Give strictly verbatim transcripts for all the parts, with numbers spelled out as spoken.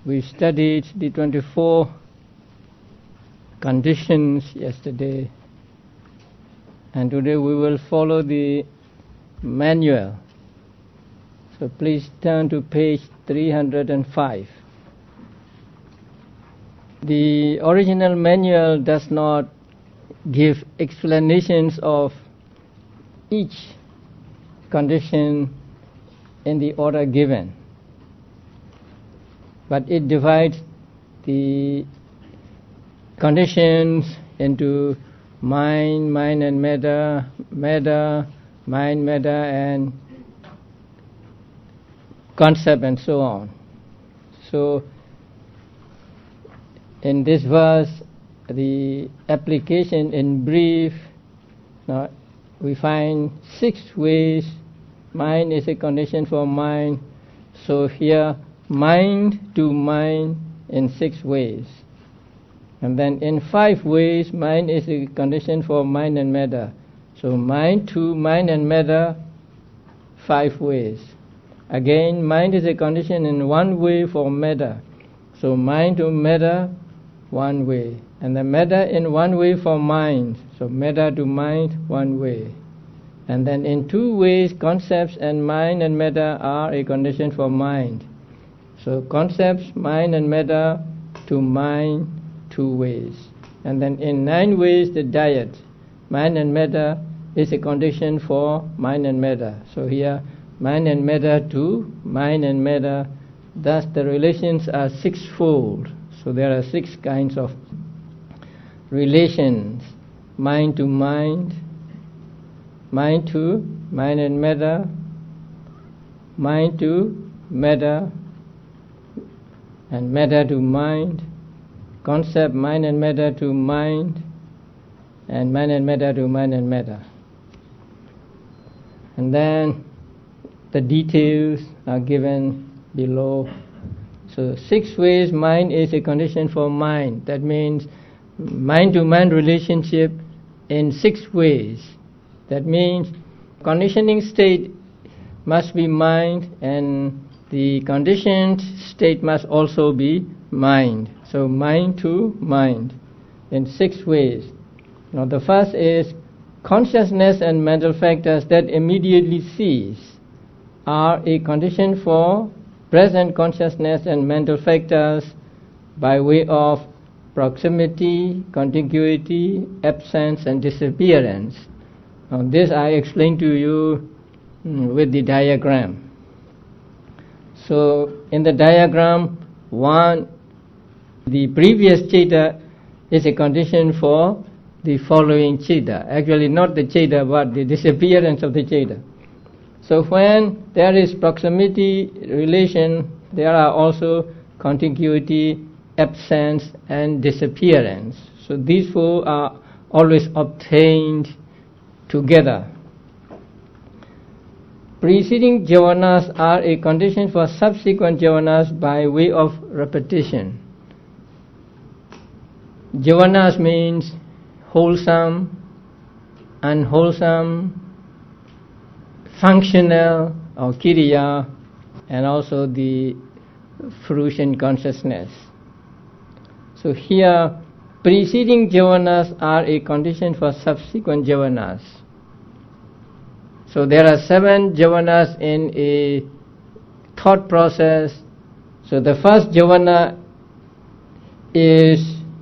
We studied the twenty-four conditions yesterday, and today we will follow the manual. So please turn to page three hundred five. The original manual does not give explanations of each condition in the order given, but it divides the conditions into mind, mind and matter, matter, mind, matter, and concept, and so on. So in this verse, the application in brief, now we find six ways. Mind is a condition for mind. So here, mind to mind in six ways. And then in five ways, mind is a condition for mind and matter. So mind to mind and matter, five ways. Again, mind is a condition in one way for matter. So mind to matter, one way. And the matter in one way for mind. So matter to mind, one way. And then in two ways, concepts and mind and matter are a condition for mind. So concepts, mind and matter to mind, two ways. And then in nine ways, the dyad, mind and matter, is a condition for mind and matter. So here, mind and matter to mind and matter, thus the relations are sixfold. So there are six kinds of relations: mind to mind, mind to mind and matter, mind to matter, and matter to mind, concept, mind and matter to mind, and mind and matter to mind and matter. And then the details are given below. So six ways mind is a condition for mind. That means mind to mind relationship in six ways. That means conditioning state must be mind, and the conditioned state must also be mind. So mind to mind in six ways. Now the first is consciousness and mental factors that immediately cease are a condition for present consciousness and mental factors by way of proximity, contiguity, absence and disappearance. Now this I explained to you mm, with the diagram. So in the diagram, one, the previous chitta is a condition for the following chitta. Actually not the chitta, but the disappearance of the chitta. So when there is proximity relation, there are also contiguity, absence and disappearance. So these four are always obtained together. Preceding jhavanas are a condition for subsequent jhavanas by way of repetition. Jhavanas means wholesome, unwholesome, functional or kiriya, and also the fruition consciousness. So here, preceding jhavanas are a condition for subsequent jhavanas. So there are seven jhavanas in a thought process. So the first jhavana is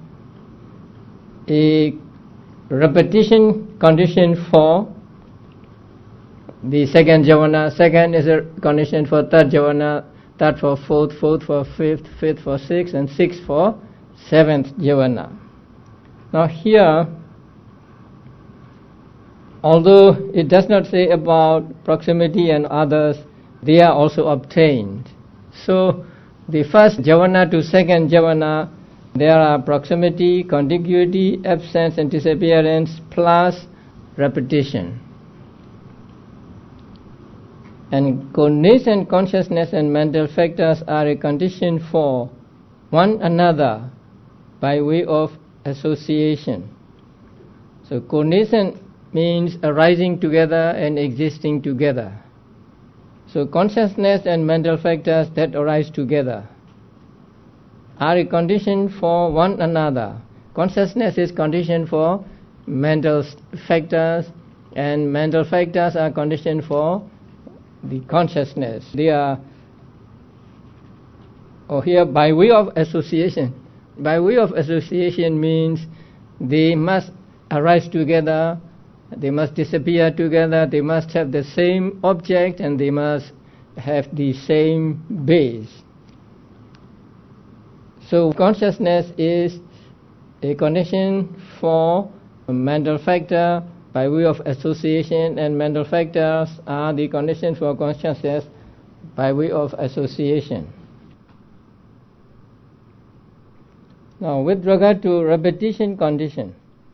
a repetition condition for the second jhavana, second is a condition for third jhavana, third for fourth, fourth for fifth, fifth for sixth, and sixth for seventh jhavana. Now here, although it does not say about proximity and others, they are also obtained. So the first jhavana to second jhavana, there are proximity, contiguity, absence and disappearance plus repetition. And cognizant consciousness and mental factors are a condition for one another by way of association. So cognizant means arising together and existing together. So consciousness and mental factors that arise together. are a condition for one another. Consciousness is conditioned for mental factors, and mental factors are conditioned for the consciousness. They are, or here, by way of association. By way of association means they must arise together, they must disappear together, they must have the same object, and they must have the same base. So consciousness is a condition for a mental factor by way of association, and mental factors are the condition for consciousness by way of association. Now, with regard to repetition condition,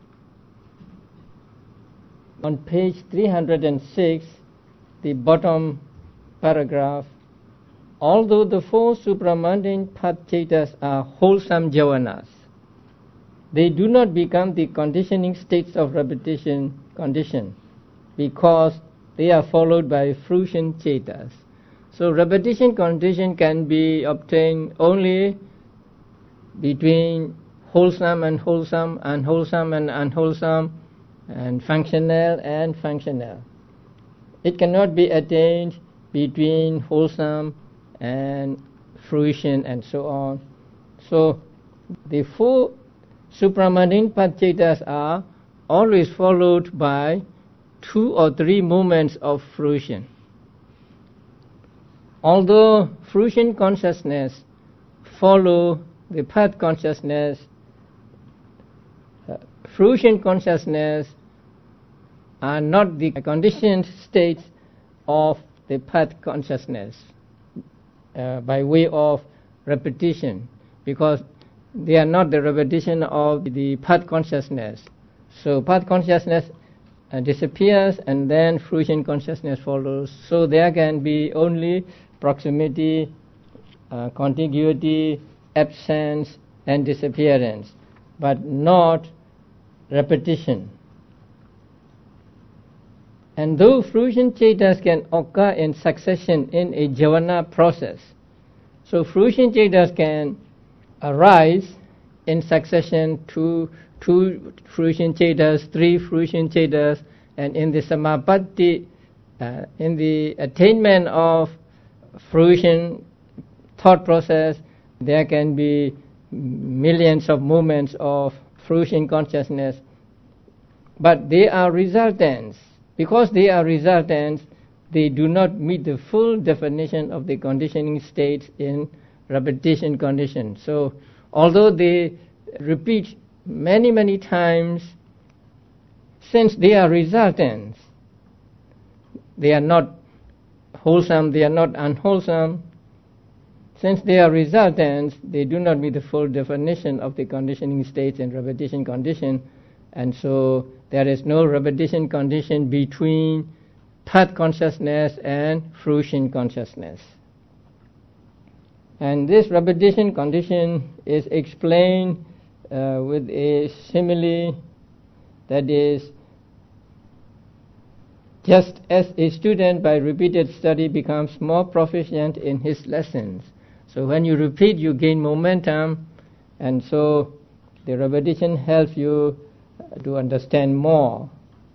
on page three hundred six, the bottom paragraph, although the four supramundane path-chetas are wholesome jhavanas, they do not become the conditioning states of repetition condition because they are followed by fruition chetas. So repetition condition can be obtained only between wholesome and wholesome, unwholesome and unwholesome, and functional and functional. It cannot be attained between wholesome and fruition and so on. So the four supramundane path-chetas are always followed by two or three moments of fruition. Although fruition consciousness follow the path consciousness, uh, fruition consciousness are not the conditioned states of the path consciousness uh, by way of repetition, because they are not the repetition of the path consciousness. So path consciousness uh, disappears and then fruition consciousness follows. So there can be only proximity, uh, contiguity, absence and disappearance, but not repetition. And though fruition chetas can occur in succession in a jhavana process, so fruition chetas can arise in succession to two fruition chetas, three fruition chetas, and in the samapatti, uh, in the attainment of fruition thought process, there can be millions of moments of fruition consciousness, but they are resultants. Because they are resultants, they do not meet the full definition of the conditioning states in repetition condition. So although they repeat many many times, since they are resultants, they are not wholesome, they are not unwholesome. Since they are resultants, they do not meet the full definition of the conditioning states in repetition condition, and so there is no repetition condition between path consciousness and fruition consciousness. And this repetition condition is explained uh, with a simile, that is, just as a student by repeated study becomes more proficient in his lessons. So when you repeat, you gain momentum, and so the repetition helps you to understand more.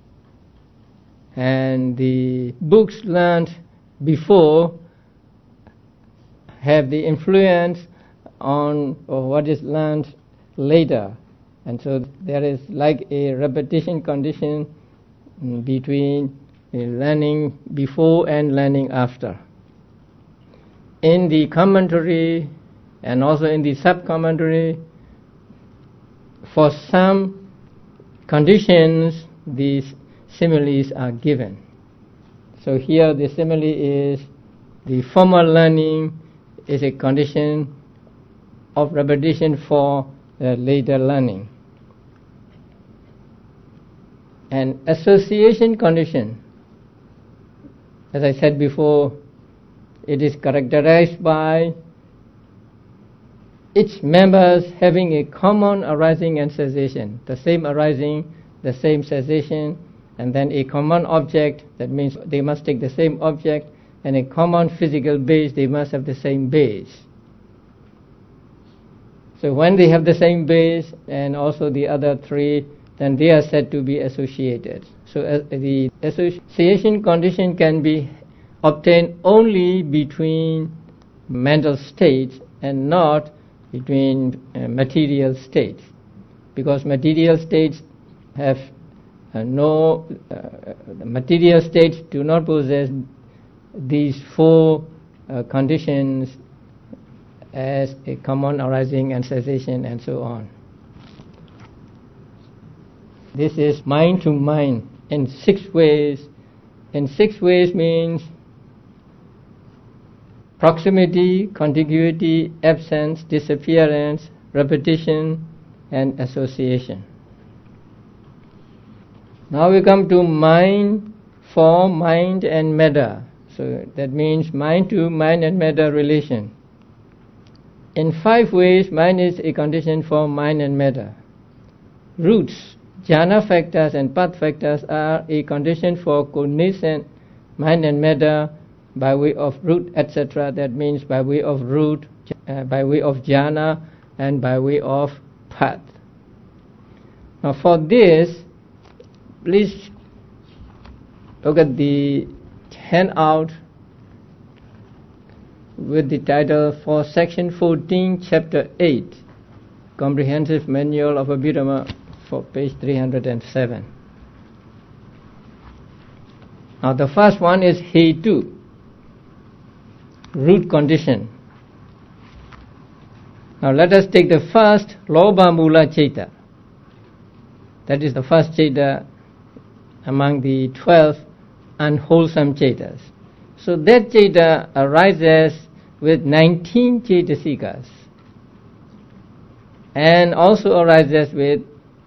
And the books learned before have the influence on or what is learned later, and so there is like a repetition condition between learning before and learning after. In the commentary and also in the sub-commentary, for some conditions these similes are given. So here the simile is the formal learning is a condition of repetition for the later learning. And association condition, as I said before, it is characterized by its members having a common arising and cessation, the same arising, the same cessation, and then a common object, that means they must take the same object, and a common physical base, they must have the same base. So when they have the same base and also the other three, then they are said to be associated. So uh, the association condition can be obtained only between mental states and not between uh, material states, because material states have uh, no uh, material states do not possess these four uh, conditions as a common arising and cessation and so on. This is mind to mind in six ways. In six ways means proximity, contiguity, absence, disappearance, repetition, and association. Now we come to mind, form, mind, and matter. So that means mind to mind and matter relation. In five ways, mind is a condition for mind and matter. Roots, jhana factors, and path factors are a condition for cognizant mind and matter by way of root, et cetera. That means by way of root, uh, by way of jhana, and by way of path. Now for this, please look at the handout with the title for section fourteen, chapter eight, Comprehensive Manual of Abhidhamma, for page three hundred seven. Now the first one is hetu, root condition. Now let us take the first lobha mula ceta. That is the first ceta among the twelve unwholesome cetas. So that ceta arises with nineteen cetasikas and also arises with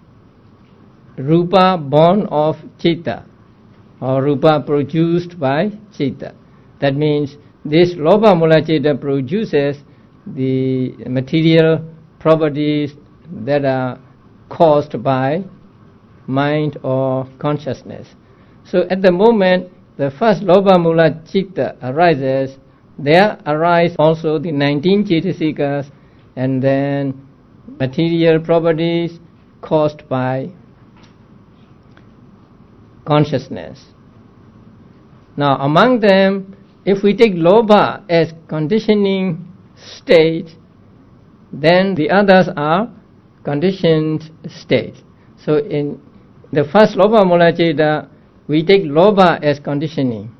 rupa born of citta or rupa produced by citta. That means this lobha mula citta produces the material properties that are caused by mind or consciousness. So at the moment the first lobha mula citta arises, there arise also the nineteen cetasikas and then material properties caused by consciousness. Now among them, if we take lobha as conditioning state, then the others are conditioned states. So in the first lobha mula citta, we take lobha as conditioning,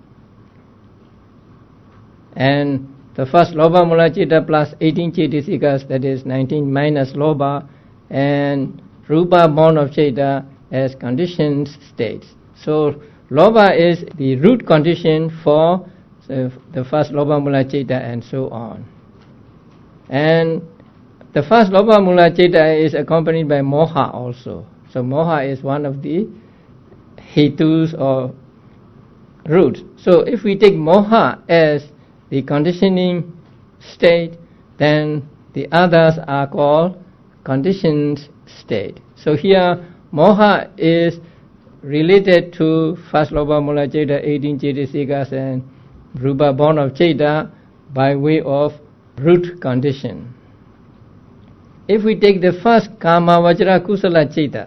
and the first lobha mula citta plus eighteen cetasikas, that is nineteen minus lobha, and rupa born of citta as conditioned states. So lobha is the root condition for so the first lobha mula citta and so on. And the first lobha mula citta is accompanied by moha also. So moha is one of the hetus or roots. So if we take moha as the conditioning state, then the others are called conditioned state. So here moha is related to first lobha mula citta, eighteen cetasikas, and rupa born of citta by way of root condition. If we take the first kama vajra kusala citta,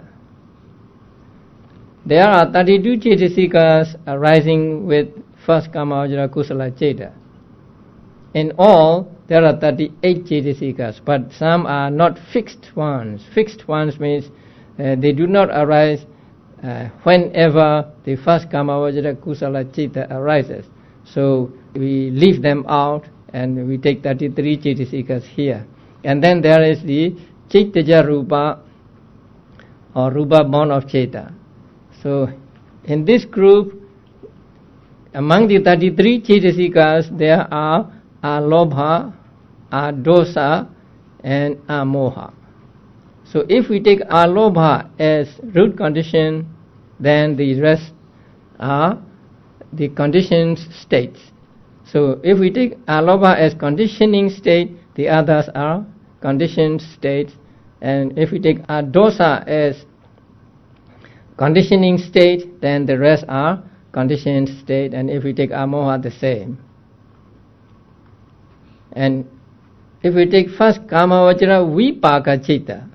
there are thirty-two cetasikas arising with first kama vajra kusala citta. In all, there are thirty-eight cetasikas, but some are not fixed ones. Fixed ones means uh, they do not arise uh, whenever the first kama vajra kusala citta arises. So we leave them out and we take thirty-three cetasikas here. And then there is the cittaja rupa or rupa born of citta. So in this group, among the thirty-three cetasikas, there are alobha, adosa, and amoha. So if we take alobha as root condition, then the rest are the conditioned states. So if we take alobha as conditioning state, the others are conditioned states. And if we take adosa as conditioning state, then the rest are conditioned state. And if we take amoha, the same. And if we take first Kamavachara Vipaka Chitta,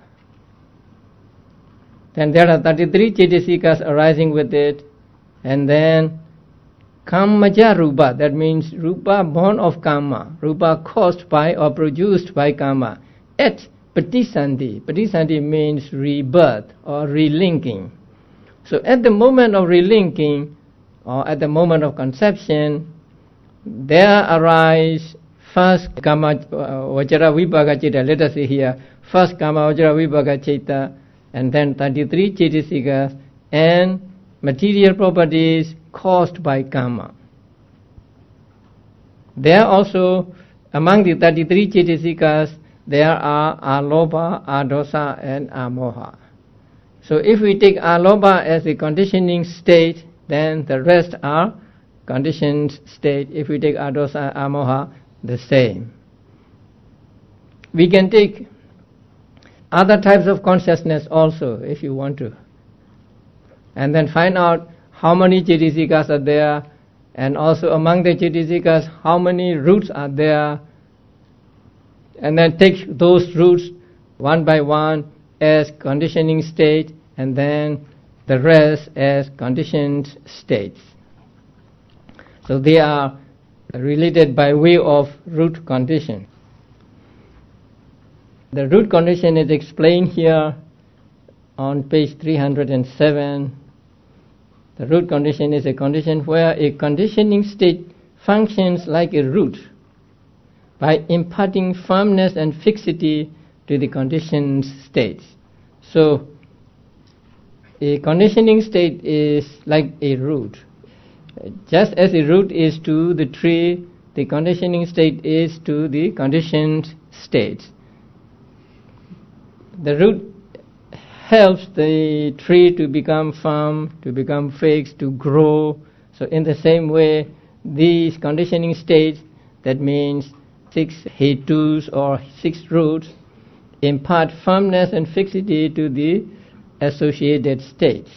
then there are thirty-three Chaitasikas arising with it, and then Kamaja Rupa, that means Rupa born of Kama, Rupa caused by or produced by Kama, at Patisandhi. Patisandhi means rebirth or relinking. So at the moment of relinking, or at the moment of conception, there arise first Kama Vajra Vipaka Chitta. Let us see here, first Kama Vajra Vipaka Chitta, and then thirty-three Chaitasikas and material properties caused by Kama. There also, among the thirty-three Chaitasikas, there are Aloba, Adosa, and Amoha. So if we take Aloba as a conditioning state, then the rest are conditioned state. If we take Adosa, Amoha, the same. We can take other types of consciousness also, if you want to, and then find out how many Chaitasikas are there, and also among the Chaitasikas how many roots are there, and then take those roots one by one as conditioning state, and then the rest as conditioned states. So they are related by way of root condition. The root condition is explained here on page three hundred seven. The root condition is a condition where a conditioning state functions like a root by imparting firmness and fixity to the conditioned states. So a conditioning state is like a root. Just as a root is to the tree, the conditioning state is to the conditioned states. The root helps the tree to become firm, to become fixed, to grow. So in the same way, these conditioning states, that means six hetus or six roots, impart firmness and fixity to the associated states.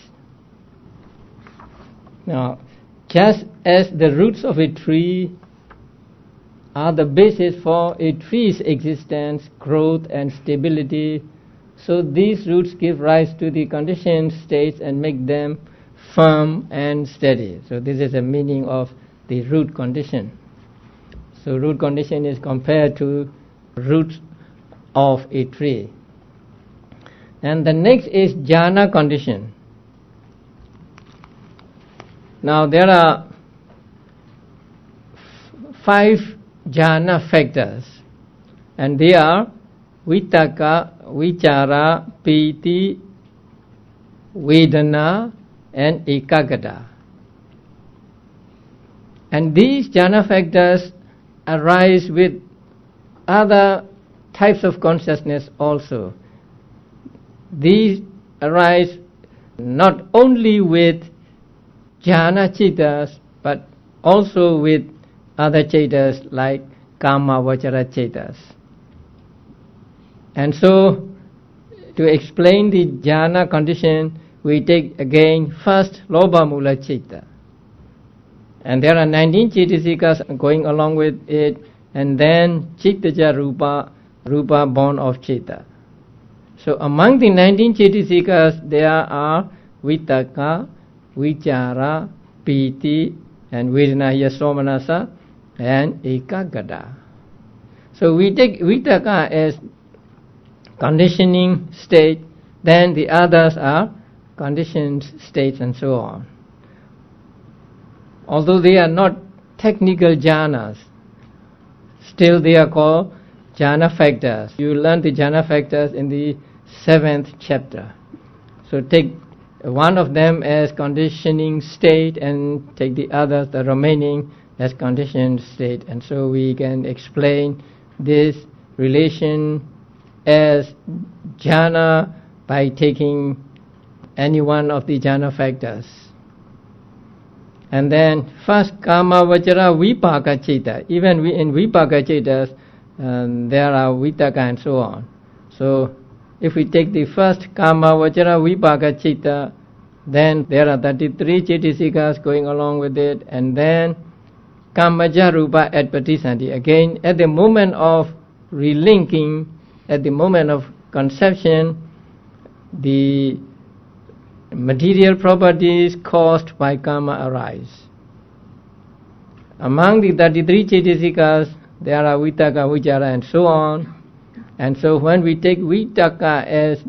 Now, just as the roots of a tree are the basis for a tree's existence, growth and stability, so these roots give rise to the conditioned states and make them firm and steady. So this is the meaning of the root condition. So root condition is compared to roots of a tree. And the next is jhana condition. Now there are f- five jhana factors, and they are Vitaka, Vichara, Piti, Vedana, and Ekagata. And these jhana factors arise with other types of consciousness also. These arise not only with jhana chittas, but also with other chittas like Kama Vachara chittas. And so, to explain the jhana condition, we take again first Lobha Mula Chitta. And there are nineteen Chaitasikas going along with it, and then Chittaja Rupa, Rupa born of Chitta. So among the nineteen Chaitasikas, there are Vitaka, Vichara, Piti, and Vedana Yasomanasa, and Ekagata. So we take Vitaka as conditioning state, then the others are conditioned states and so on. Although they are not technical jhanas, still they are called jhana factors. You learn the jhana factors in the seventh chapter. So take one of them as conditioning state and take the others, the remaining, as conditioned state. And so we can explain this relation as jhana by taking any one of the jhana factors. And then first Kama Vachara Vipaka Chitta. Even we, in Vipaka Chittas, um, there are Vitaka and so on. So if we take the first Kama Vachara Vipaka Chitta, then there are thirty-three Chaitasikas going along with it, and then Kamaja Rupa at Patisandhi. Again, at the moment of relinking at the moment of conception the material properties caused by karma arise. Among the thirty-three Chaitasikas, there are Vitakka, Vichara and so on. And so when we take Vitakka as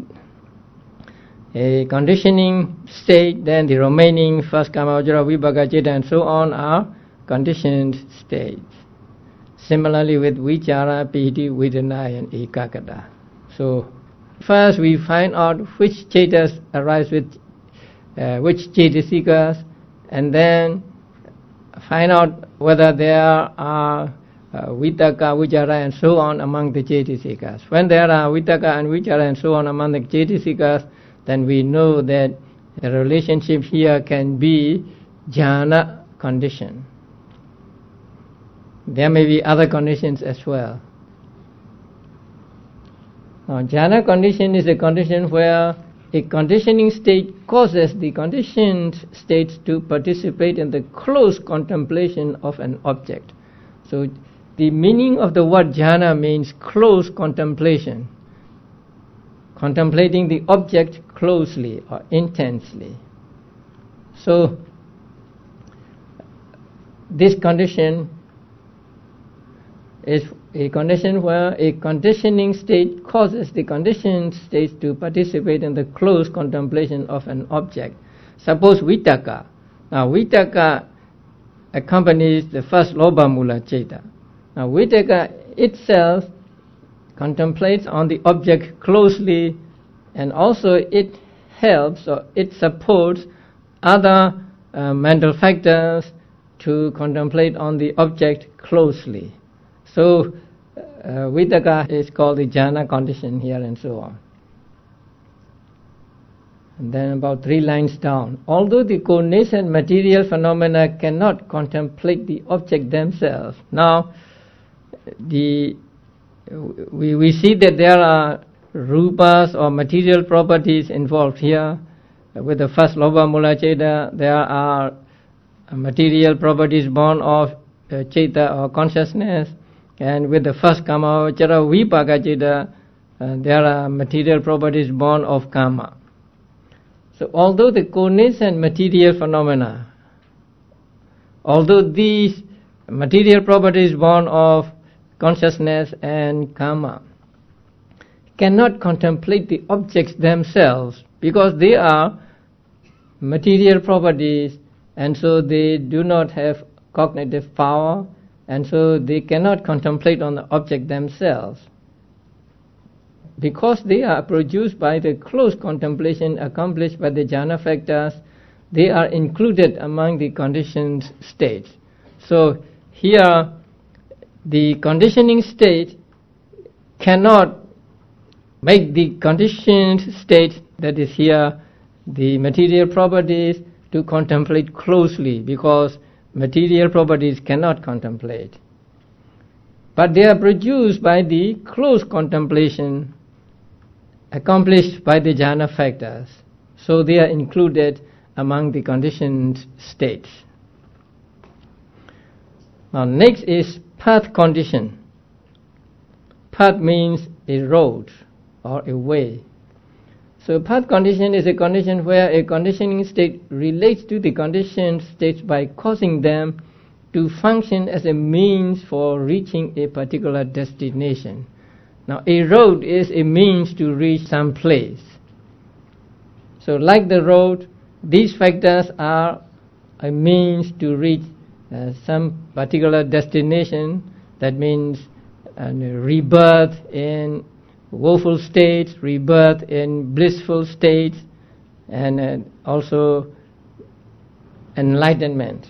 a conditioning state, then the remaining first Kama, Vajra, Vibhaka, Citta and so on are conditioned states. Similarly with Vichara, Piti, Vedana and Ekaggata. So first we find out which Chaitas arise with uh, which Chaitasikas, and then find out whether there are uh, Vitakka, Vichara and so on among the Chaitasikas. When there are Vitakka and Vichara and so on among the Chaitasikas, then we know that the relationship here can be jhana condition. There may be other conditions as well. Now, jhana condition is a condition where a conditioning state causes the conditioned states to participate in the close contemplation of an object. So, the meaning of the word jhana means close contemplation. Contemplating the object closely or intensely. So, this condition is a condition where a conditioning state causes the conditioned states to participate in the close contemplation of an object. Suppose Vitakka. Now, Vitakka accompanies the first Lobha Mula Citta. Now, Vitakka itself contemplates on the object closely, and also it helps or it supports other uh, mental factors to contemplate on the object closely. So uh, Vitakka is called the jhana condition here and so on. And then about three lines down. Although the cognizant material phenomena cannot contemplate the object themselves. Now the We, we see that there are rupas or material properties involved here. With the first Lobha Mula Citta, there are material properties born of uh, Citta or consciousness. And with the first Kama, Vajra, Vibhaka Citta, uh, there are material properties born of Kama. So although the cognizant material phenomena, although these material properties born of consciousness and karma cannot contemplate the objects themselves because they are material properties, and so they do not have cognitive power, and so they cannot contemplate on the object themselves. Because they are produced by the close contemplation accomplished by the jhana factors, they are included among the conditioned states. So here the conditioning state cannot make the conditioned state, that is here the material properties, to contemplate closely, because material properties cannot contemplate. But they are produced by the close contemplation accomplished by the jhana factors. So they are included among the conditioned states. Now next is path condition. Path means a road or a way. So path condition is a condition where a conditioning state relates to the conditioned states by causing them to function as a means for reaching a particular destination. Now a road is a means to reach some place. So like the road, these factors are a means to reach uh, some particular destination. That means uh, rebirth in woeful states, rebirth in blissful states, and uh, also enlightenment.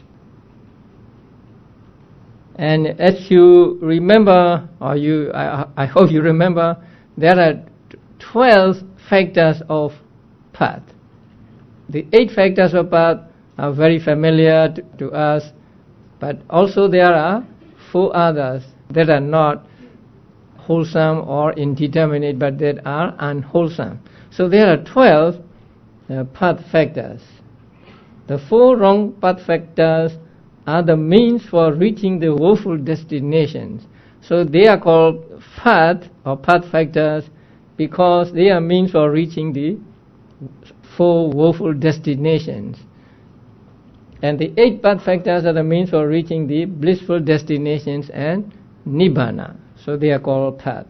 And as you remember, or you, I, I hope you remember, there are twelve factors of path. The eight factors of path are very familiar to, to us, but also there are four others that are not wholesome or indeterminate, but that are unwholesome. So there are twelve uh, path factors. The four wrong path factors are the means for reaching the woeful destinations. So they are called path or path factors because they are means for reaching the four woeful destinations. And the eight path factors are the means for reaching the blissful destinations and nibbana. So they are called path.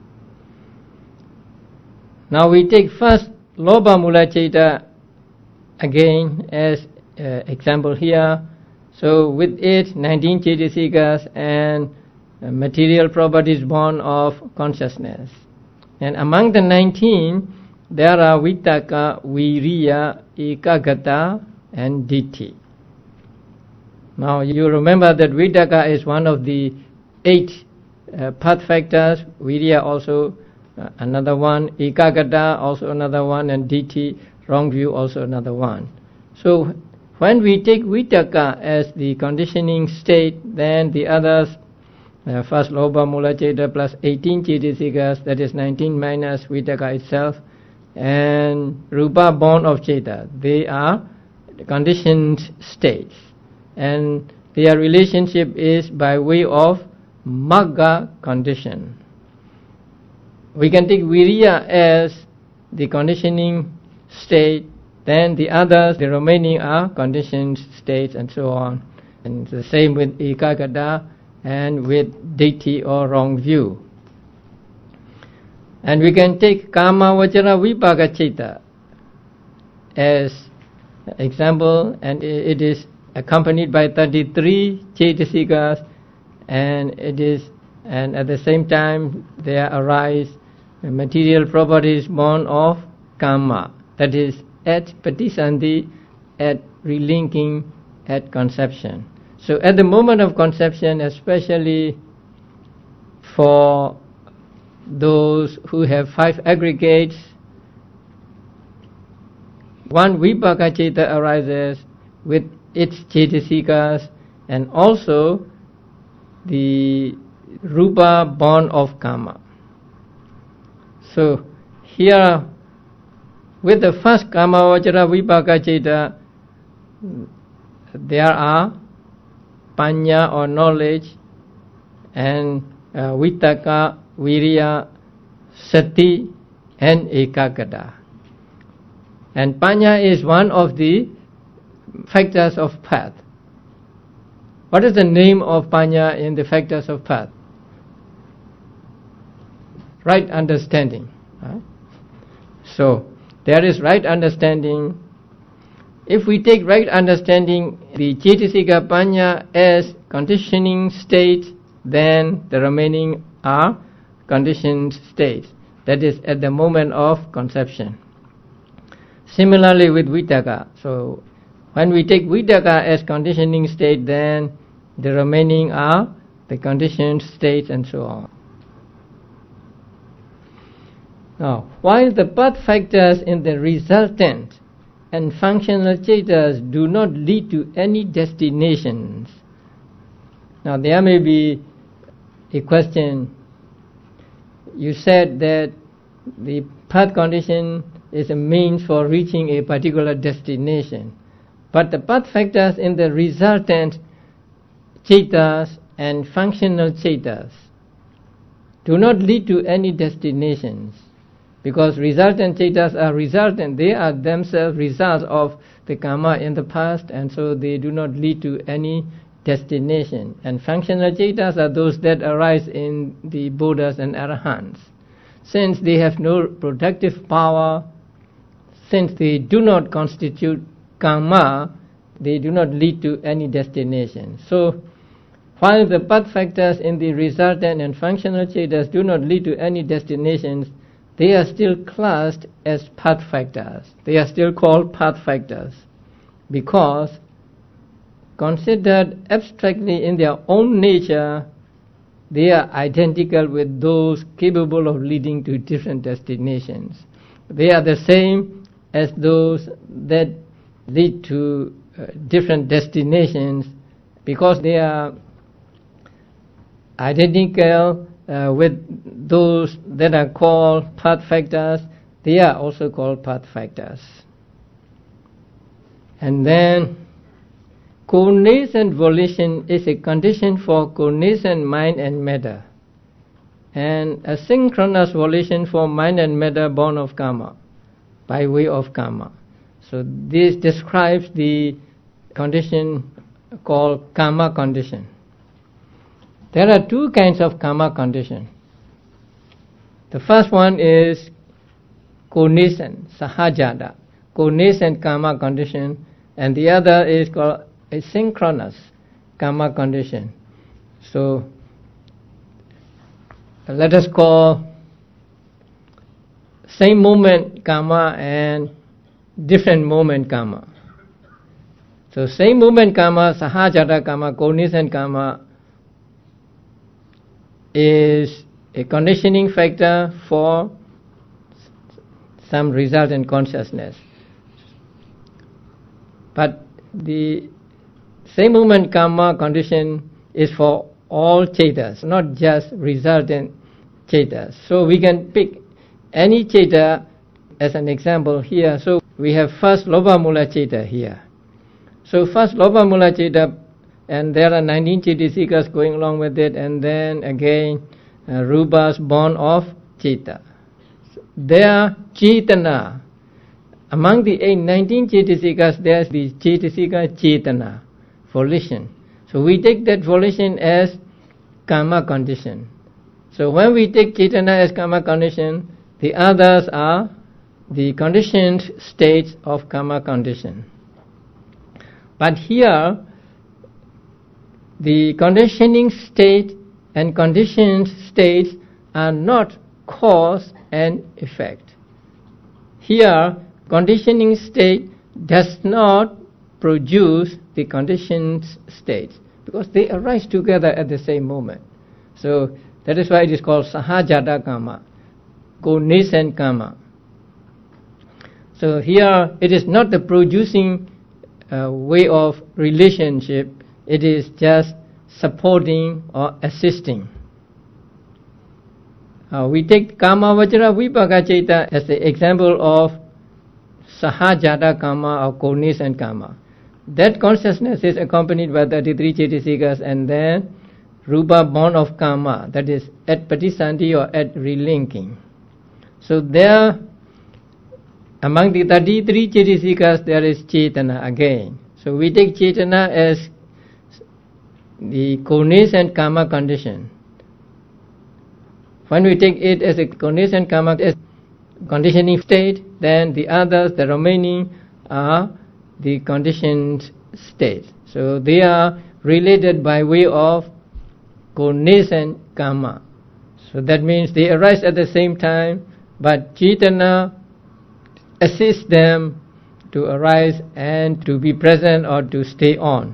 Now we take first Lobha Mula Citta again as uh, example here. So with it, nineteen Cetasikas and uh, material properties born of consciousness. And among the nineteen, there are Vittaka, Viriya, Ekagata, and Ditthi. Now you remember that Vittaka is one of the eight uh, path factors, Viriya also uh, another one, Ekagata also another one, and Ditthi, wrong view, also another one. So when we take Vittaka as the conditioning state, then the others, uh, first Lobha Mula Citta plus eighteen Cetasikas, that is nineteen minus Vittaka itself, and Rupa born of Citta, they are the conditioned states. And their relationship is by way of Magga condition. We can take Viriya as the conditioning state, then the others, the remaining are conditioned states and so on. And the same with Ekagata and with Ditthi or wrong view. And we can take Kama Vachara Vipaka Citta as example, and it is accompanied by thirty-three Cetasikas, and it is, and at the same time there arise material properties born of Kama, that is at Patisandhi, at relinking, at conception. So at the moment of conception, especially for those who have five aggregates, one Vipaka Citta arises with its Cetasikas, and also the Rupa born of Kama. So here, with the first Kama Vachara Vipaka Citta, there are Panya or knowledge, and uh, Vittaka, Viriya, Sati, and Ekagata. And Panya is one of the factors of path. What is the name of Panya in the factors of path? Right understanding. Right? So there is right understanding. If we take right understanding, the Cetasika Panya as conditioning state, then the remaining are conditioned states. That is at the moment of conception. Similarly with Vittaka. So when we take Vittaka as conditioning state, then the remaining are the conditioned states and so on. Now, while the path factors in the resultant and functional Cettas do not lead to any destinations. Now there may be a question. You said that the path condition is a means for reaching a particular destination, but the path factors in the resultant Cettas and functional Cettas do not lead to any destinations, because resultant Cettas are resultant, they are themselves results of the karma in the past, and so they do not lead to any destination. And functional Cettas are those that arise in the Buddhas and Arahants. Since they have no productive power, since they do not constitute karma, they do not lead to any destination. So while the path factors in the resultant and functional Cettas do not lead to any destinations, they are still classed as path factors. They are still called path factors because, considered abstractly in their own nature, they are identical with those capable of leading to different destinations. They are the same as those that lead to uh, different destinations because they are identical uh, with those that are called path factors. They are also called path factors. And then cognizant volition is a condition for cognizant mind and matter. and a synchronous volition for mind and matter born of karma, by way of karma. So this describes the condition called karma condition. There are two kinds of karma condition. The first one is co-nascent, sahajata, co-nascent karma condition, and the other is called a synchronous karma condition. So let us call same moment karma and different moment karma. So same moment karma, sahajata karma, co-nascent karma is a conditioning factor for some result in consciousness. But the same moment karma condition is for all chetas, not just resultant chetas. So we can pick any cheta as an example here. So we have first lobha mula cheta here. So first lobha mula cheta, and there are nineteen chetasikas going along with it, and then again uh, rubas born of cheta. So there chetana. Among the eight, nineteen chetasikas, there is the chetasika chetana, volition. So we take that volition as karma condition. So when we take chetana as karma condition, the others are the conditioned states of karma condition. But here, the conditioning state and conditioned states are not cause and effect. Here, conditioning state does not produce the conditioned states because they arise together at the same moment. So that is why it is called sahajata karma, co-nascent karma. So here it is not the producing uh, way of relationship, it is just supporting or assisting. Uh, we take karma vajra vipaka cheta as the example of sahajata karma or co-nascent karma. That consciousness is accompanied by thirty-three chetasikas and then rupa born of karma, that is at patisandhi or at relinking. So there, among the thirty-three chetasikas, there is chetana again. So we take chetana as the co-nascent karma condition. When we take it as a co-nascent karma as conditioning state, then the others, the remaining, are the conditioned states. So they are related by way of co-nascent karma. So that means they arise at the same time, but chetana assists them to arise and to be present or to stay on.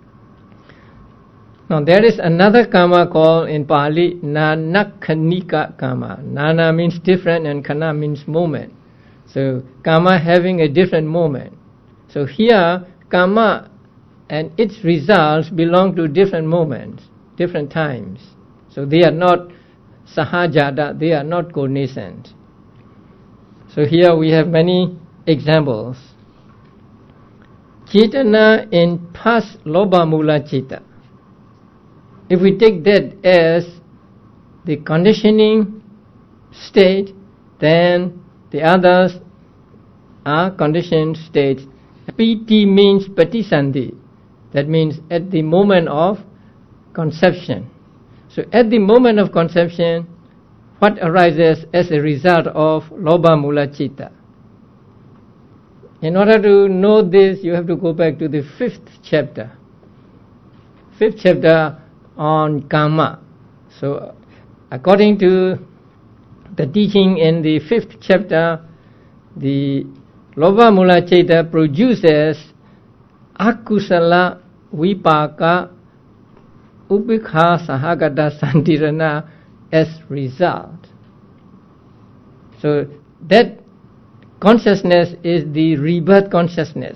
Now there is another karma called in Pali nanakhanika karma. Nana means different and khana means moment. So karma having a different moment. So here karma and its results belong to different moments, different times. So they are not sahajata, they are not co-nascent. So here we have many examples. Chetana in past lobha mula cheta. If we take that as the conditioning state, then the others are conditioned states. Piti means patisandhi. That means at the moment of conception. So at the moment of conception, what arises as a result of lobha mula chitta? In order to know this, you have to go back to the fifth chapter. Fifth chapter on karma. So according to the teaching in the fifth chapter, the lobha mula chitta produces akusala vipaka upikha sahagata santirana as result. So that consciousness is the rebirth consciousness.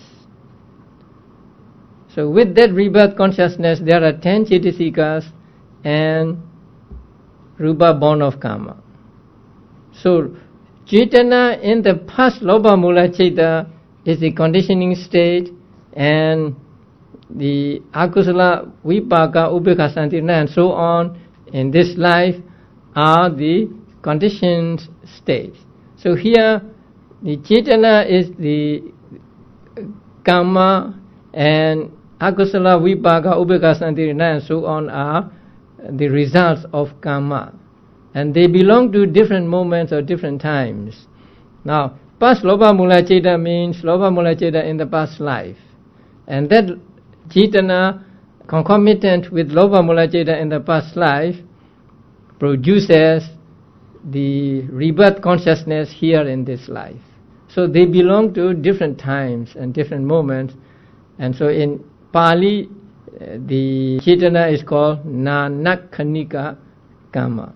So with that rebirth consciousness, there are ten chetasikas and rupa born of karma. So chetana in the past lobha mula chitta is the conditioning state, and the akusala vipaka upekha santirana and so on in this life are the conditioned states. So here the Cetana is the karma, and akusala, vipaka, upekkha, santirana, and so on are the results of karma. And they belong to different moments or different times. Now, past Lobha Mula Ceta means Lobha Mula Ceta in the past life. And that Cetana, concomitant with Lobha Mula Ceta in the past life, produces the rebirth consciousness here in this life. So they belong to different times and different moments. And so in Pali, the Cetana is called Nanakhanika Karma.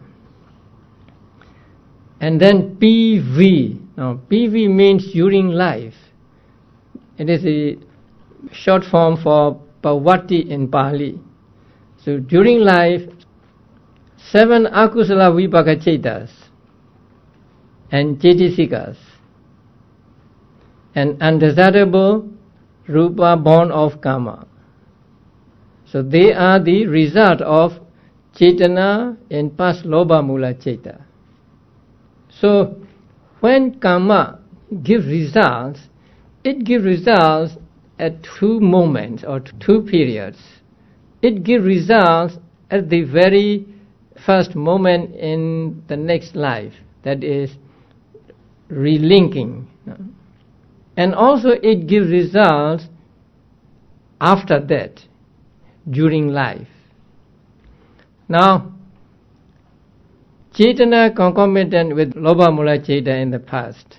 And then P V. Now P V means during life. It is a short form for Pavati in Pali. So during life, seven akusala vipaka cetas and cetasikas, an undesirable rupa born of karma. So they are the result of Cetana in past Lobha Mula Ceta. So when karma gives results, it gives results at two moments or two periods. It gives results at the very first moment in the next life, that is relinking. And also it gives results after that, during life. Now, Cetana concomitant with Lobha Mula Ceta in the past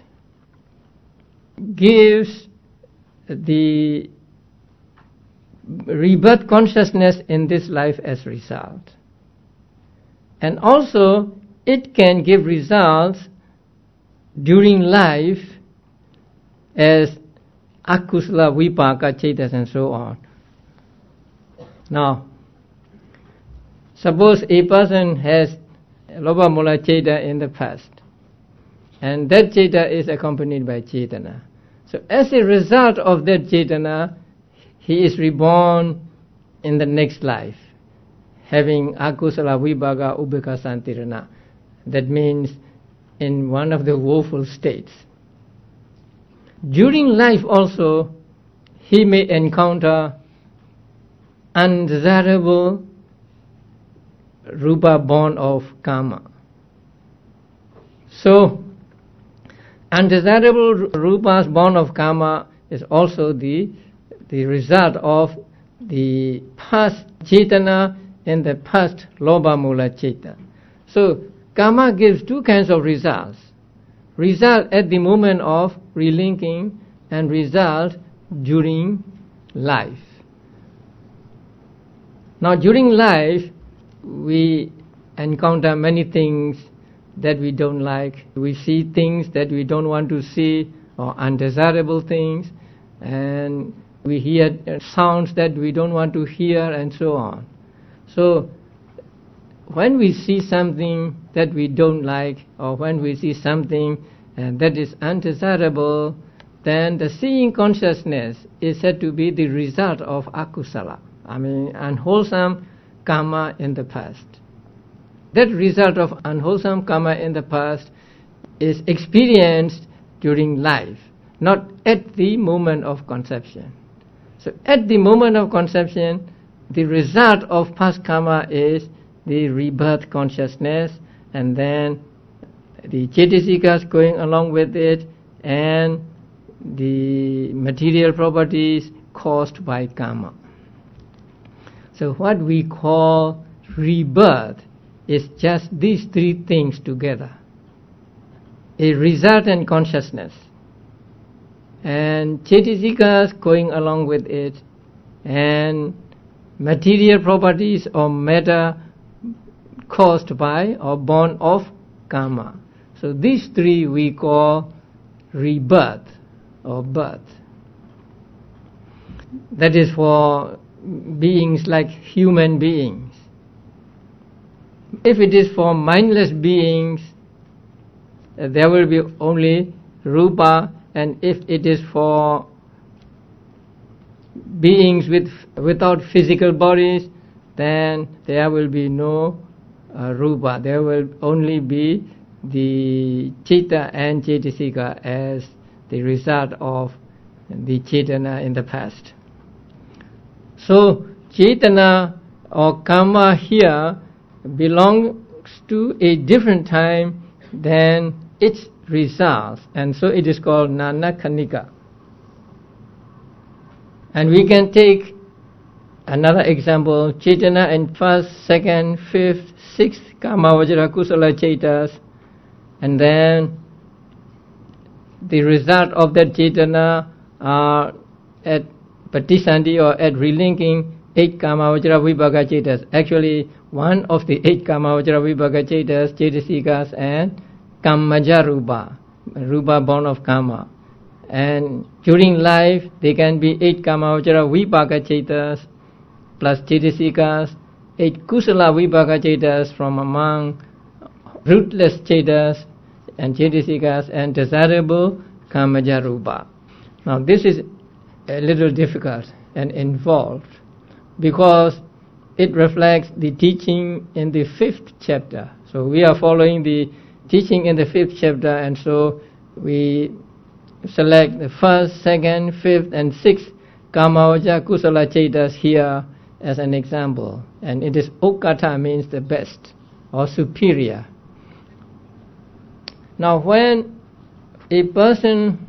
gives the rebirth consciousness in this life as result. And also it can give results during life as akusala, vipaka, cetas and so on. Now, suppose a person has Lobha Mula Ceta in the past, and that Ceta is accompanied by Cetana. So as a result of that Cetana, he is reborn in the next life, having akusala, vipaka, upekkha, santirana. That means in one of the woeful states. During life also, he may encounter undesirable rupa born of karma. So, undesirable rupas born of karma is also the, the result of the past Cetana in the past Lobha Mula Ceta. So, karma gives two kinds of results. Result at the moment of relinking and result during life. Now during life, we encounter many things that we don't like. We see things that we don't want to see, or undesirable things, and we hear sounds that we don't want to hear, and so on. So when we see something that we don't like, or when we see something uh, that is undesirable, then the seeing consciousness is said to be the result of akusala, I mean unwholesome karma in the past. That result of unwholesome karma in the past is experienced during life, not at the moment of conception. So at the moment of conception, the result of past karma is the rebirth consciousness, and then the cetasikas going along with it, and the material properties caused by karma. So what we call rebirth is just these three things together: a resultant consciousness, and cetasikas going along with it, and material properties or matter caused by or born of karma. So these three we call rebirth or birth. That is for beings like human beings. If it is for mindless beings, uh, there will be only rupa, and if it is for beings with without physical bodies, then there will be no uh, rupa. There will only be the chitta and cetasika as the result of the chetana in the past. So chetana or karma here belongs to a different time than its results, and so it is called nanakanika. And we can take another example, chetana in first, second, fifth, sixth kama vajra kusala chetas, and then the result of that chetana are at patisandhi or at relinking eight kama vajra vibhaga chetas. Actually, one of the eight kama vajra vibhaga chetas, chetasikas and kammaja rupa, rupa born of karma. And during life, they can be eight kama vajra vibhaga chetas plus chetasikas, eight kusala vibhaga chetas from among rootless chetas and chetasikas and desirable kammaja rupa. Now this is a little difficult and involved because it reflects the teaching in the fifth chapter. So we are following the teaching in the fifth chapter, and so we select the first, second, fifth and sixth kamavaja kusala chetas here as an example, and it is okata, means the best or superior. Now when a person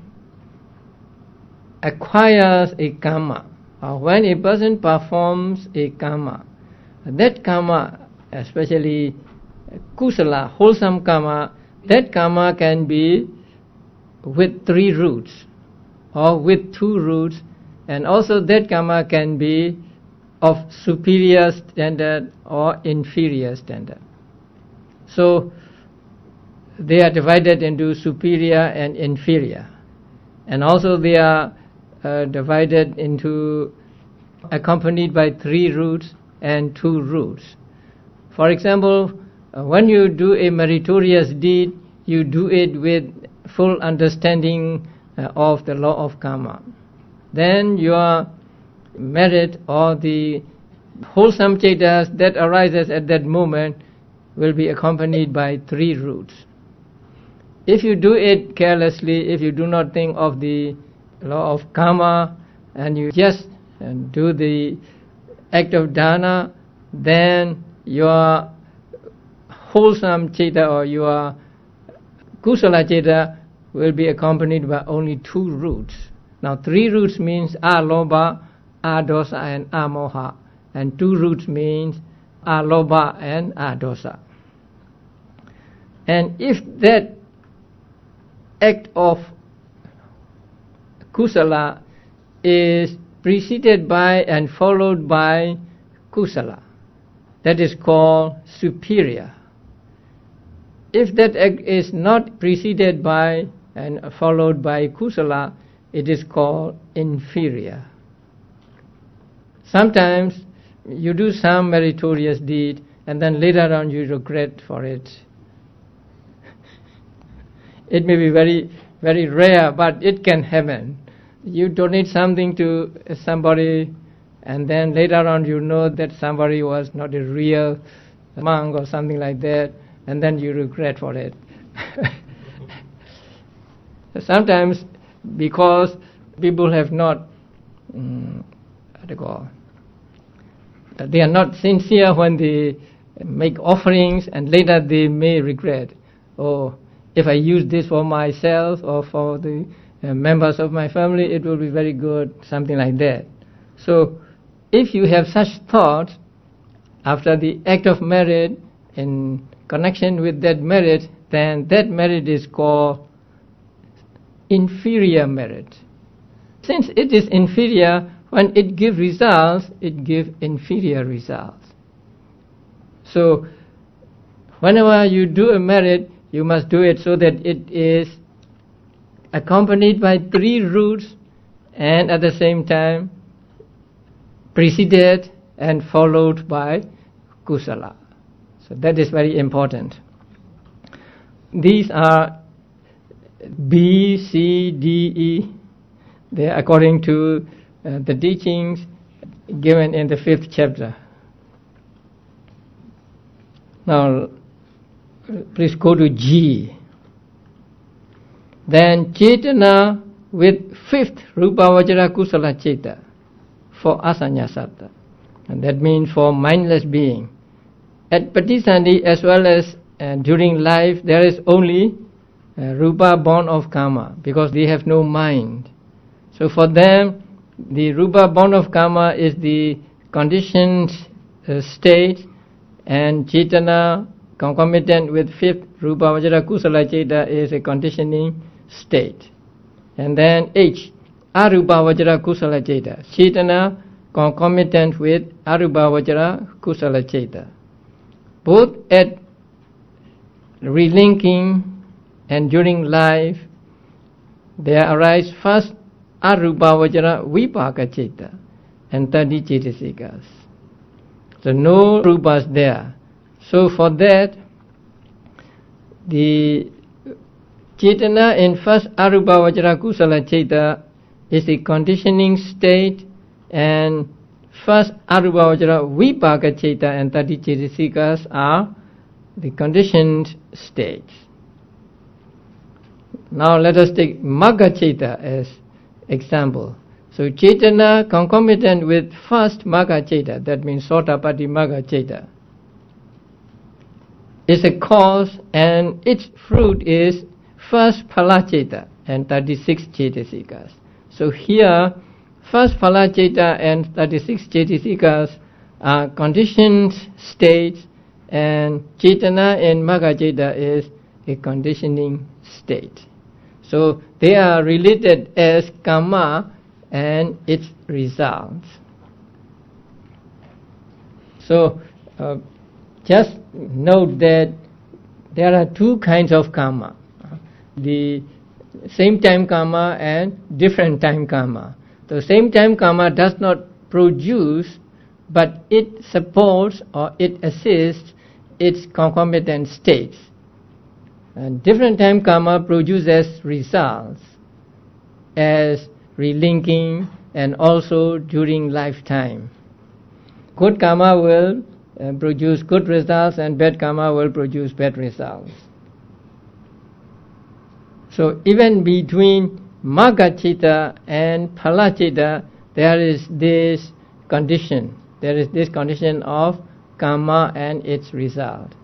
acquires a karma, or when a person performs a karma, that karma, especially kusala, wholesome karma, that karma can be with three roots or with two roots, and also that karma can be of superior standard or inferior standard. So they are divided into superior and inferior, and also they are uh, divided into accompanied by three roots and two roots. For example, uh, when you do a meritorious deed, you do it with full understanding uh, of the law of karma. Then your merit or the wholesome chetas that arises at that moment will be accompanied by three roots. If you do it carelessly, if you do not think of the law of karma and you just uh, do the act of dana, then your wholesome cheta or your kusala cheta will be accompanied by only two roots. Now three roots means alobha, adosa and amoha, and two roots means alobha and adosa. And if that act of kusala is preceded by and followed by kusala, that is called superior. If that act is not preceded by and followed by kusala, it is called inferior. Sometimes you do some meritorious deed and then later on you regret for it. It may be very, very rare, but it can happen. You donate something to somebody and then later on you know that somebody was not a real monk or something like that, and then you regret for it. Sometimes because people have not um, what do you call, they are not sincere when they make offerings, and later they may regret, oh, if I use this for myself or for the uh, members of my family, it will be very good, something like that. So if you have such thoughts after the act of merit, in connection with that merit, then that merit is called inferior merit. Since it is inferior, when it gives results, it gives inferior results. So whenever you do a merit, you must do it so that it is accompanied by three roots and at the same time preceded and followed by kusala. So that is very important. These are B, C, D, E. They are according to uh, the teachings given in the fifth chapter. Now, please go to G. Then Cetana with fifth Rupa Vajra Kusala Ceta for Asanyasata. And that means for mindless being. At Patisandhi as well as uh, during life, there is only uh, Rupa born of karma, because they have no mind. So for them, the Rupa born of karma is the conditioned uh, state, and Cetana concomitant with fifth Rupa Vajra Kusala Ceta is a conditioning state. And then H, Arupa Vajra Kusala Ceta, Cetana concomitant with Arupa Vajra Kusala Ceta. Both at relinking and during life, there arise first Arupa Vajra Vipaka Ceta and thirty Cetasikas. So no Rupas there. So for that, the Cetana in first Arupa Vajra Kusala Ceta is the conditioning state, and first Arupa Vajra Vipaka Ceta and thirty Cetasikas are the conditioned states. Now let us take Magga Ceta as example. So Cetana concomitant with first Magga Ceta, that means Sotapatti Magga Ceta, is a cause, and its fruit is first Phala Ceta and thirty-six Cetasikas. So here, first Phala Ceta and thirty-six Cetasikas are conditioned states, and Cetana in Magga Ceta is a conditioning state. So they are related as karma and its results. So uh, just note that there are two kinds of karma. The same time karma and different time karma. The same time karma does not produce, but it supports or it assists its concomitant states. And different time karma produces results as relinking and also during lifetime. Good karma will uh, produce good results, and bad karma will produce bad results. So even between Magga Ceta and Phala Ceta, there is this condition. There is this condition of karma and its result.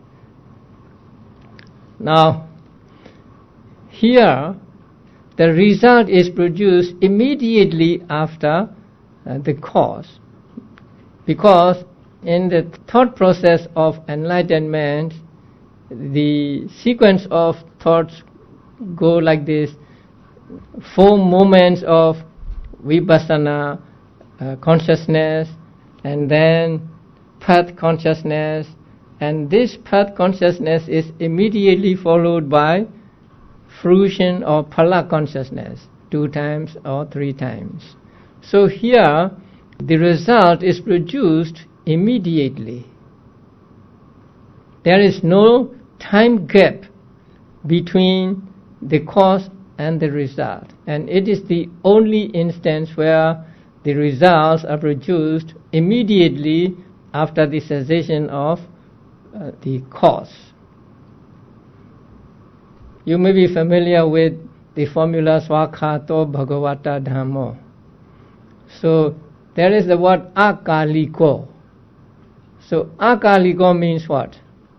Now, here, the result is produced immediately after uh, the cause, because in the thought process of enlightenment, the sequence of thoughts go like this: four moments of vipassana uh, consciousness, and then path consciousness, and this path consciousness is immediately followed by fruition or phala consciousness, two times or three times. So here, the result is produced immediately. There is no time gap between the cause and the result, and it is the only instance where the results are produced immediately after the cessation of uh, the cause. You may be familiar with the formula Swakhato Bhagavata Dhammo. So there is the word akaliko. So akaliko means what?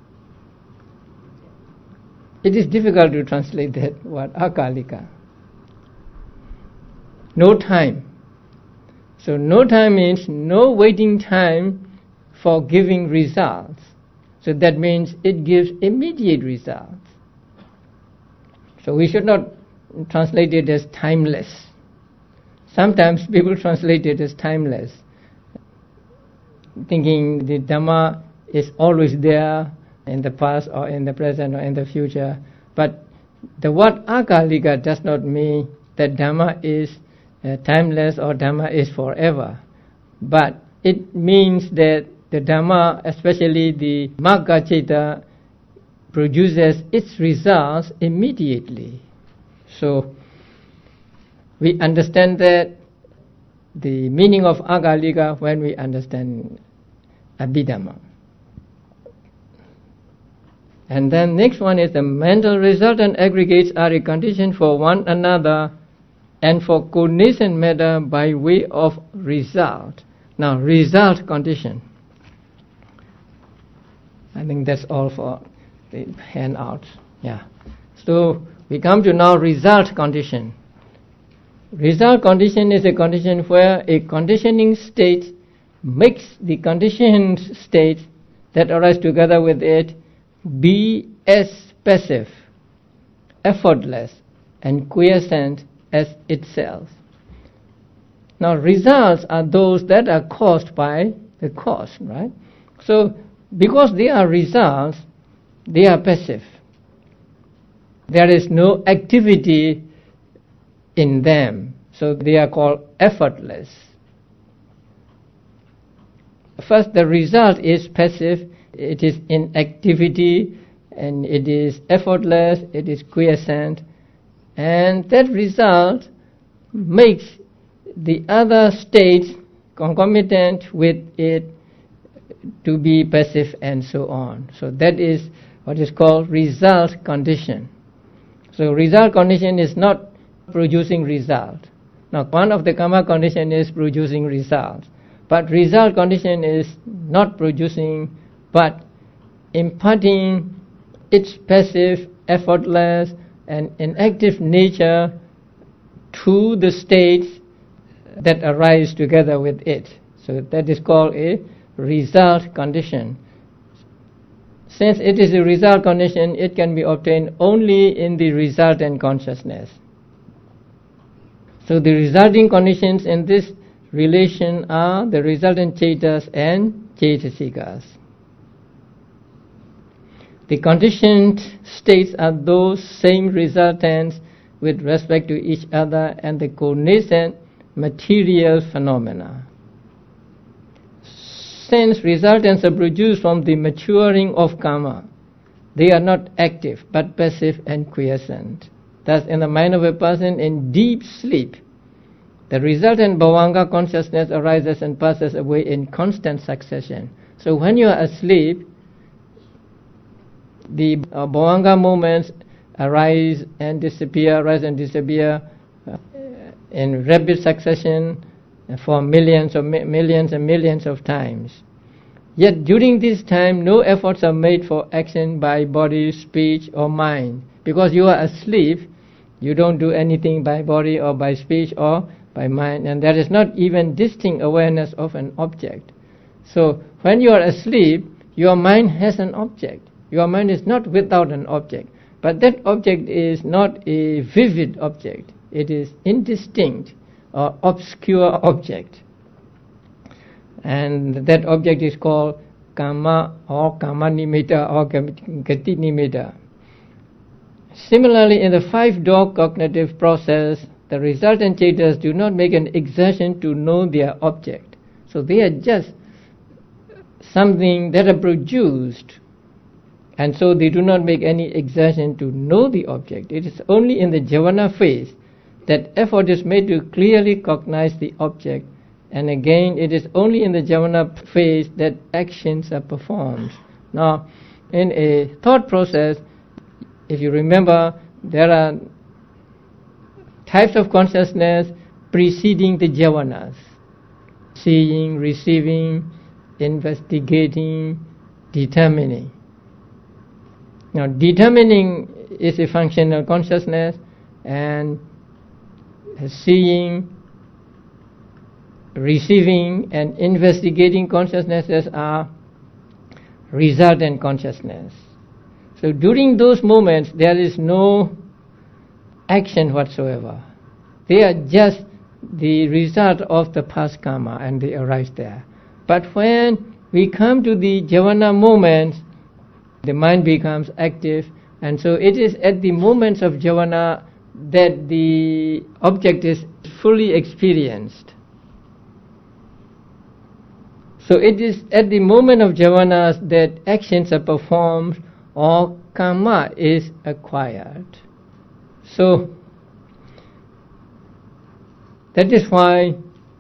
It is difficult to translate that word, akalika. No time. So no time means no waiting time for giving results. So that means it gives immediate results. So we should not translate it as timeless. Sometimes people translate it as timeless, thinking the Dhamma is always there in the past or in the present or in the future. But the word akalika does not mean that Dhamma is uh, timeless or Dhamma is forever. But it means that the Dhamma, especially the Magga Ceta, produces its results immediately. So we understand that the meaning of akalika when we understand Abhidhamma. And then next one is the mental resultant aggregates are a condition for one another and for cognizant matter by way of result. Now, result condition. I think that's all for the handouts. Yeah. So we come to now result condition. Result condition is a condition where a conditioning state makes the conditioned state that arise together with it be as passive, effortless, and quiescent as itself. Now, results are those that are caused by the cause, right? So, because they are results, they are passive. There is no activity in them, so they are called effortless. First, the result is passive, it is inactivity, and it is effortless, it is quiescent, and that result makes the other states concomitant with it to be passive and so on. So that is what is called result condition. So result condition is not producing result. Now, one of the karma condition is producing result, but result condition is not producing but imparting its passive, effortless, and inactive nature to the states that arise together with it. So that is called a result condition. Since it is a result condition, it can be obtained only in the resultant consciousness. So the resulting conditions in this relation are the resultant cetas and cetasikas. The conditioned states are those same resultants with respect to each other and the cognizant material phenomena. Since resultants are produced from the maturing of karma, they are not active but passive and quiescent. Thus, in the mind of a person in deep sleep, the resultant bhavanga consciousness arises and passes away in constant succession. So when you are asleep, the uh, bhavanga moments arise and disappear, arise and disappear uh, in rapid succession for millions of mi- millions and millions of times. Yet during this time, no efforts are made for action by body, speech, or mind. Because you are asleep, you don't do anything by body or by speech or by mind, and there is not even distinct awareness of an object. So when you are asleep, your mind has an object. Your mind is not without an object, but that object is not a vivid object. It is indistinct or obscure object, and that object is called karma or karma nimitta or gati nimitta. Similarly, in the five-door cognitive process, the resultant cetas do not make an exertion to know their object. So they are just something that are produced, and so they do not make any exertion to know the object. It is only in the jhana phase that effort is made to clearly cognize the object, and again it is only in the jhana phase that actions are performed. Now, in a thought process, if you remember, there are types of consciousness preceding the jhanas: seeing, receiving, investigating, determining. Now, determining is a functional consciousness, and seeing, receiving, and investigating consciousnesses are resultant consciousness. So during those moments, there is no action whatsoever. They are just the result of the past karma, and they arise there. But when we come to the jhana moments, the mind becomes active, and so it is at the moments of jhana that the object is fully experienced. So it is at the moment of jhanas that actions are performed or karma is acquired. So that is why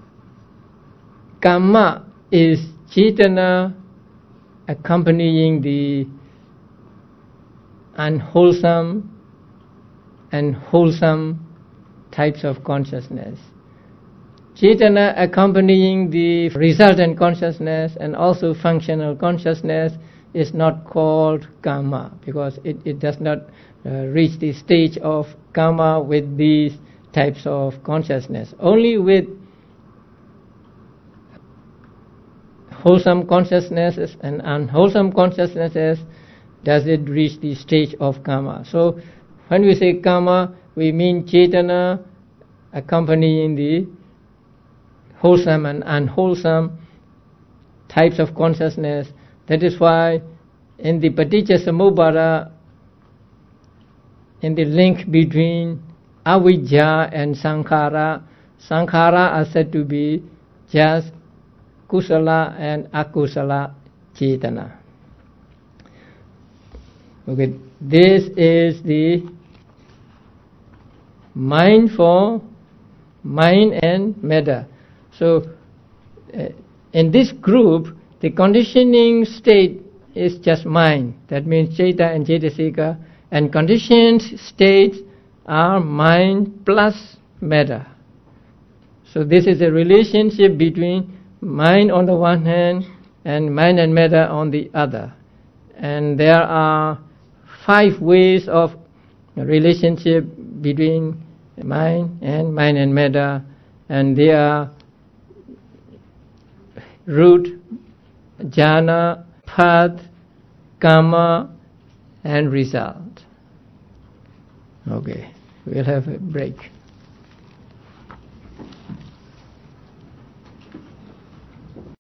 karma is cetana accompanying the unwholesome and wholesome types of consciousness. Cetana accompanying the resultant consciousness and also functional consciousness is not called karma, because it, it does not uh, reach the stage of karma with these types of consciousness. Only with wholesome consciousnesses and unwholesome consciousnesses does it reach the stage of karma. So when we say karma, we mean cetana accompanying the wholesome and unwholesome types of consciousness. That is why in the Paticca-samuppada, in the link between avijja and sankhara, sankhara are said to be just kusala and akusala cetana. Okay, this is the mind for mind and metta. So uh, in this group, the conditioning state is just mind. That means Ceta and Cetasika. And conditioned states are mind plus metta. So this is a relationship between mind on the one hand and mind and metta on the other. And there are five ways of relationship between mind and mind and metta, and they are root, jhana, path, karma, and result. Okay, we'll have a break.